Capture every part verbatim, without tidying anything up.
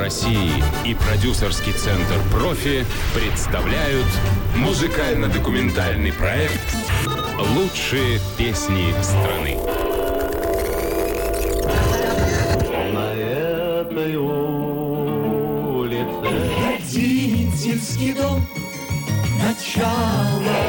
России и продюсерский центр «Профи» представляют музыкально-документальный проект «Лучшие песни страны». На этой улице родительский дом, начало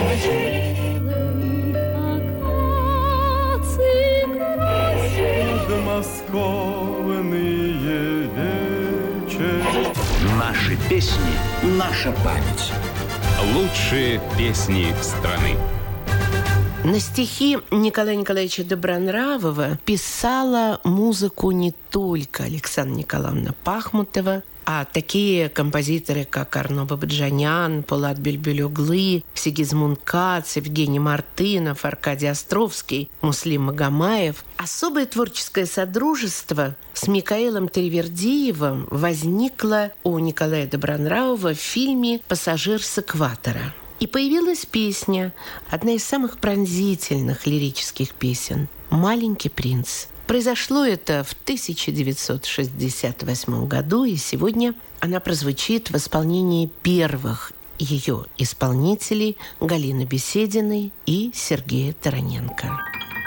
подмосковные вечери. Наши песни, наша память. Лучшие песни страны. На стихи Николая Николаевича Добронравова писала музыку не только Александра Николаевна Пахмутова, а такие композиторы, как Арно Бабаджанян, Полат Бельбюль-Оглы, Сигизмунд Кац, Евгений Мартынов, Аркадий Островский, Муслим Магомаев. Особое творческое содружество с Микаэлом Тривердиевым возникло у Николая Добронравова в фильме «Пассажир с экватора». И появилась песня, одна из самых пронзительных лирических песен «Маленький принц». Произошло это в тысяча девятьсот шестьдесят восьмом году, и сегодня она прозвучит в исполнении первых ее исполнителей Галины Бесединой и Сергея Тараненко.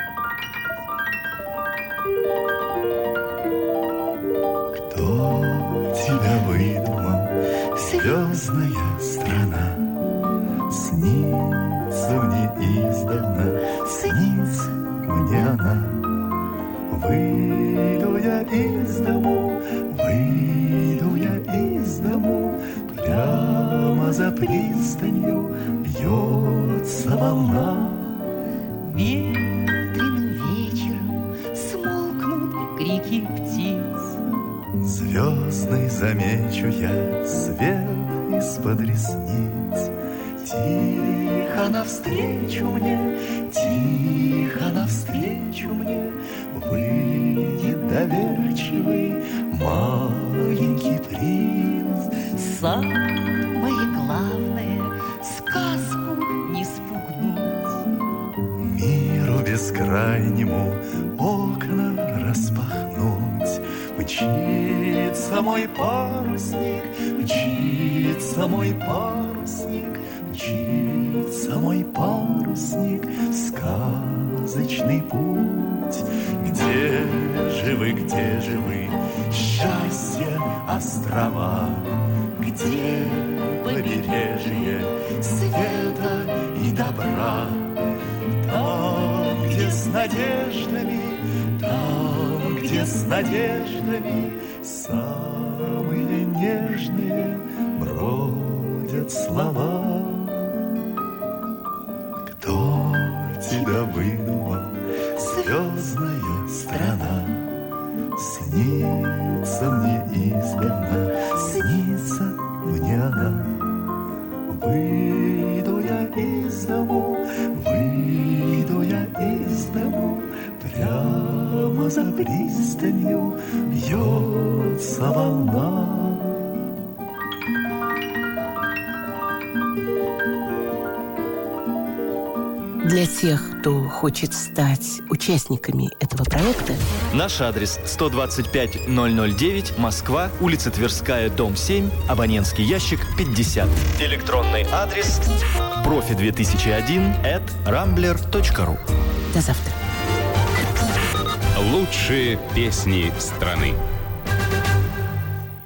Кто тебя выдумал, звездная страна? Снится мне издавна, снится мне она. Выйду я из дому, выйду я из дому, прямо за пристанью бьется волна. Ветреным вечером смолкнут крики птиц. Звездный замечу я свет из-под ресниц. Тихо навстречу мне, тихо навстречу мне выйдет доверчивый маленький принц. Самое главное — сказку не спугнуть. Миру бескрайнему окна распахнуть. Мчится мой парусник, мчится мой парусник, мчится мой парусник в сказочный путь. Где же вы, где же вы, счастье, острова? Где побережье света и добра? Там, где с надеждами, там, где с надеждами самые нежные бродят слова. Кто тебя выдумал, звездная страна? Снится мне издавна, снится мне она. Выйду я из дому, выйду я из дому, прямо за пристанью бьется волна. Для тех, кто хочет стать участниками этого проекта, наш адрес сто двадцать пять ноль ноль девять, Москва, улица Тверская, дом семь, абонентский ящик пятьдесят. Электронный адрес профи две тысячи один at рамблер точка ру. До завтра. Лучшие песни страны.